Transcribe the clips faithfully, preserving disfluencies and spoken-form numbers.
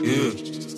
Yeah.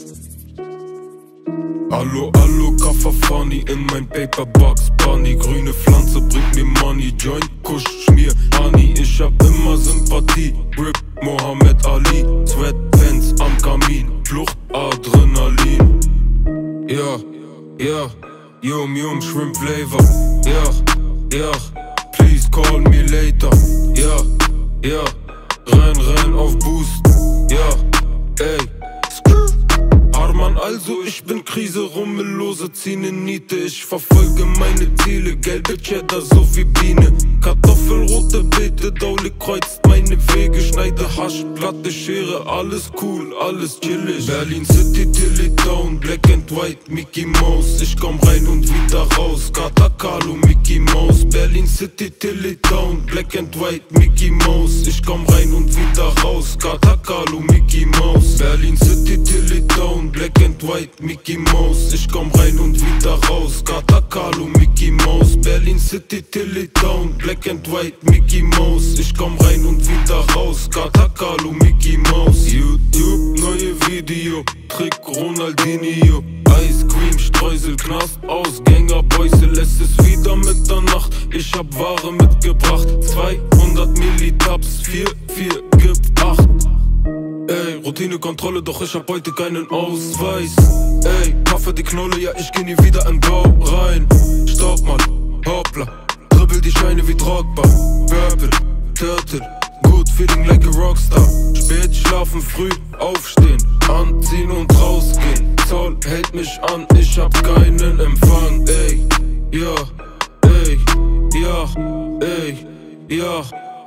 Allo, allo, Kafafani in mein Paperbox Bunny. Grüne Pflanze bringt mir Money. Joint, Kusch, Schmier, Honey. Ich hab immer Sympathie. Rip, Mohammed Ali. Sweatpants am Kamin. Flucht, Adrenalin. Ja, ja, Yum Yum, Shrimp Flavor. Ja, ja, please call me later. Ja, ja, renn, renn auf Boost. Ja, ey, skrr. Arman, also ich bin Krise, Rummellose, zieh ne Niete. Ich verfolge meine Ziele, gelbe Cheddar so wie Biene. Kartoffelrote Beete, Daule kreuzt meine Wege. Schneide Hasch, Platte, Schere, alles cool, alles chillig. Berlin City, Tilly Town, Black and White, Mickey Mouse. Ich komm rein und wieder raus, Katakalo, Mickey Mouse. Berlin City, Tilly Town, Black and White, Mickey Mouse. Ich komm rein und wieder raus, Katakalo, Mickey Mouse. Berlin City, Tilly Town, Black and White, Mickey Mouse. Ich komm rein und wieder raus, Katakalo, Mickey Mouse. Berlin City, Tilly Town, Black and White, Mickey Mouse. Ich komm rein und wieder raus, Katakalo, Mickey Mouse. YouTube, neue Video, Trick Ronaldinho. Ice Cream, Streusel, Knast, Ausgänger, Beuse, lässt es wieder Mitternacht. Ich hab Ware mitgebracht, zweihundert Millitabs, vier, vier, gib acht. Ey, Routinekontrolle, doch ich hab heute keinen Ausweis. Ey, Kaffee die Knolle, ja ich geh nie wieder in Bau rein. Stopp mal, hoppla, dribbel die Scheine wie Drogba. Purple, Turtle, good feeling like a Rockstar. Spät schlafen, früh aufstehen, anziehen und rausgehen. Zoll hält mich an, ich hab keinen Empfang. Ey, ja, ey, ja, ey, ja.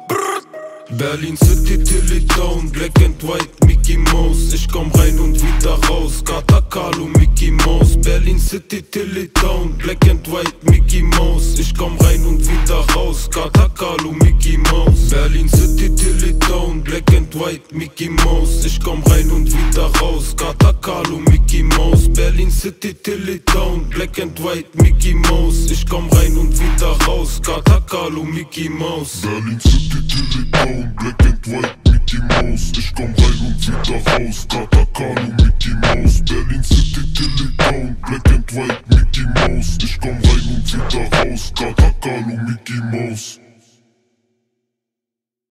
Berlin City, Tilly Town, Black and White, Mickey Mouse. Ich komm rein und wieder raus, Katakalo, Mickey Mouse. Berlin City, Tilly Town, Black and White, Mickey Mouse. Ich komm rein und wieder raus, Katakalo, Mickey Mouse. Berlin City, Tilly Town, Black and White, Mickey Mouse. Ich komm rein und wieder raus, Katakalo, Mickey Mouse. Berlin City, Tilly Town, Black and White, Mickey Mouse. Ich komm rein und wieder raus, Katakalo, Mickey Mouse. Berlin City, Tilly Town.